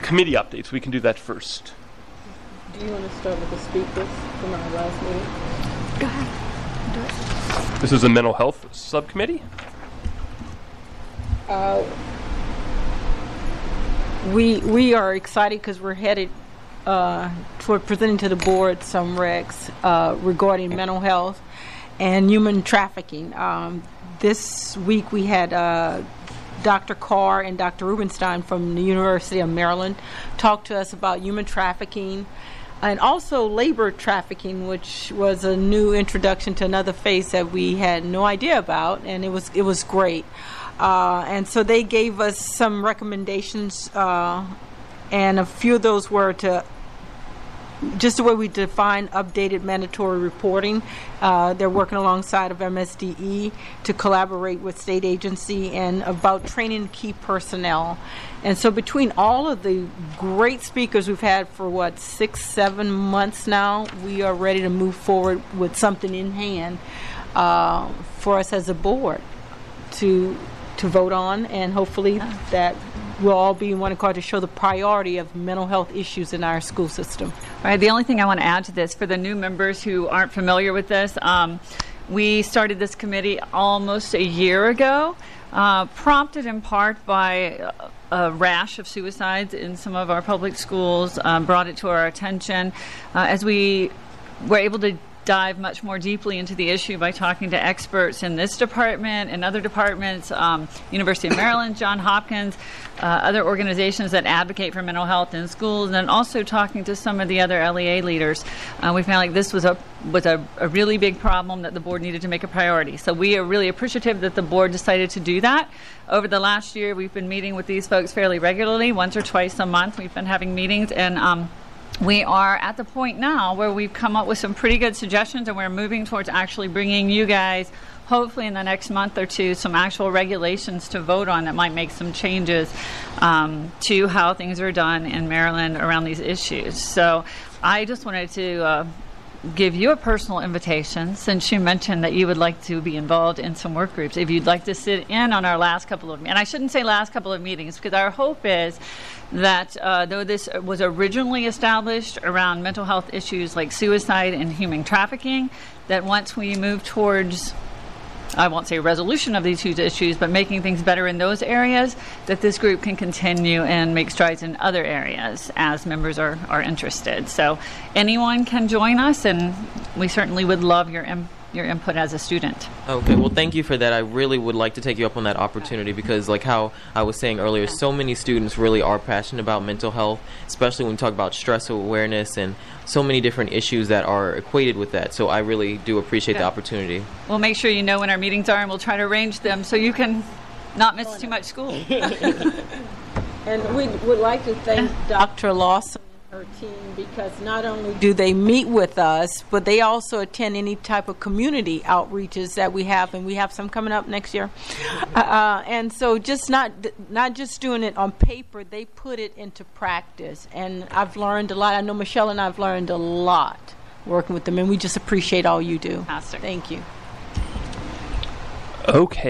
committee updates. We can do that first. Do you want to start with the speakers from our last meeting? Go ahead. Do it. This is the mental health subcommittee. We are excited because we're headed toward presenting to the board some recs regarding mental health and human trafficking. This week we had Dr. Carr and Dr. Rubenstein from the University of Maryland talk to us about human trafficking and also labor trafficking, which was a new introduction to another phase that we had no idea about, and it was great. And so they gave us some recommendations, and a few of those were to just the way we define updated mandatory reporting. They're working alongside of MSDE to collaborate with state agency and about training key personnel. And so between all of the great speakers we've had for 6-7 months now, we are ready to move forward with something in hand for us as a board to vote on, and hopefully that we'll all be in one accord to show the priority of mental health issues in our school system. All right, the only thing I want to add to this, for the new members who aren't familiar with this, we started this committee almost a year ago, prompted in part by a rash of suicides in some of our public schools, brought it to our attention as we were able to dive much more deeply into the issue by talking to experts in this department and other departments, University of Maryland, Johns Hopkins, other organizations that advocate for mental health in schools, and then also talking to some of the other LEA leaders. We found like this was a really big problem that the board needed to make a priority. So we are really appreciative that the board decided to do that. Over the last year, we've been meeting with these folks fairly regularly, once or twice a month. We've been having meetings, and we are at the point now where we've come up with some pretty good suggestions, and we're moving towards actually bringing you guys, hopefully in the next month or two, some actual regulations to vote on that might make some changes to how things are done in Maryland around these issues. So I just wanted to give you a personal invitation, since you mentioned that you would like to be involved in some work groups. If you'd like to sit in on our last couple of, and I shouldn't say last couple of meetings, because our hope is that though this was originally established around mental health issues like suicide and human trafficking, that once we move towards, I won't say resolution of these two issues, but making things better in those areas, that this group can continue and make strides in other areas as members are interested. So anyone can join us, and we certainly would love your input as a student. Okay, well, thank you for that. I really would like to take you up on that opportunity because, like how I was saying earlier, so many students really are passionate about mental health, especially when we talk about stress awareness and so many different issues that are equated with that. So I really do appreciate the opportunity. We'll make sure you know when our meetings are, and we'll try to arrange them so you can not miss too much school. And we would like to thank Dr. Lawson and her team, because not only do they meet with us, but they also attend any type of community outreaches that we have, and we have some coming up next year. And so just not just doing it on paper, they put it into practice. And I've learned a lot. I know Michelle and I have learned a lot working with them, and we just appreciate all you do. Fantastic. Thank you. Okay.